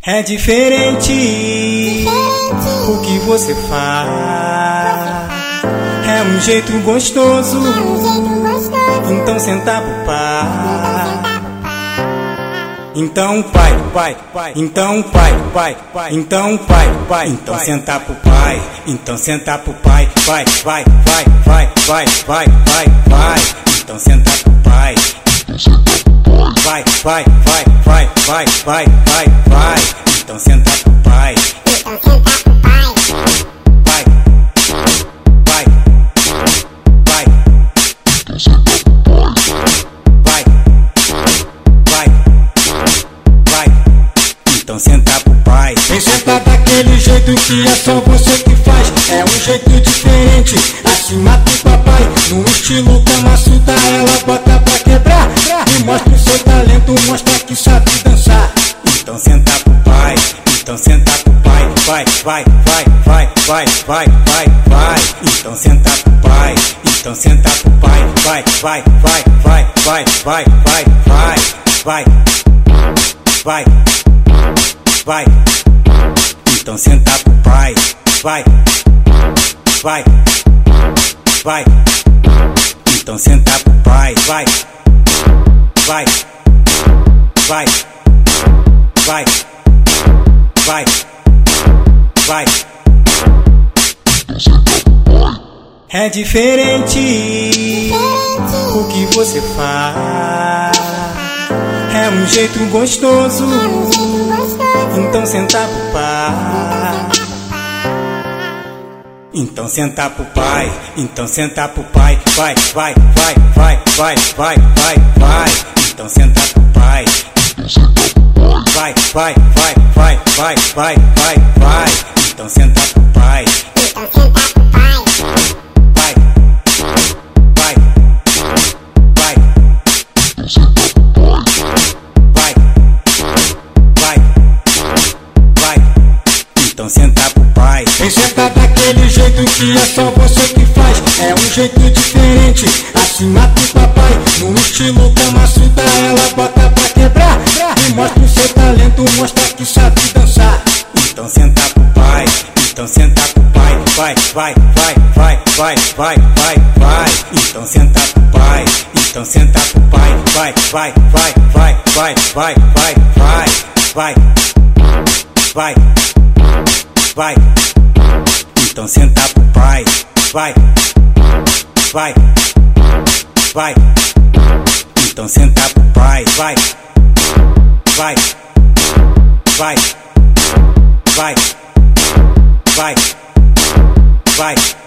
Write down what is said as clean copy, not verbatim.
É diferente o que você faz. É um jeito gostoso, então senta pro pai. Então pai, então pai, então pai, então senta pro pai, então senta pro pai, vai, então senta pro pai, vai, então senta pro pai, então senta pro pai. Vem sentar daquele jeito que é só você que faz. É um jeito diferente, acima do papai. No estilo Kamasutra ela bota pra quebrar. E mostra o seu talento, mostra que sabe dançar. Então senta pro pai, então senta pro pai, vai, então senta pro pai, então senta pro pai, vai, então senta pro pai, vai, então senta pro pai, vai, É diferente o que você faz. É um jeito gostoso, então senta pro pai. Então senta pro pai, então senta pro pai, vai, então senta pro pai, vai, então senta pro pai, então senta pro pai. Vem sentar daquele jeito que é só você que faz. É um jeito diferente, acima do papai. No estilo Kamasutra ela bota pra quebrar. E mostra o seu talento, mostra que sabe dançar. Então senta pro pai, então senta pro pai, vai, então senta pro pai, então senta pro pai, vai, então senta pro pai, vai, então senta pro pai, vai,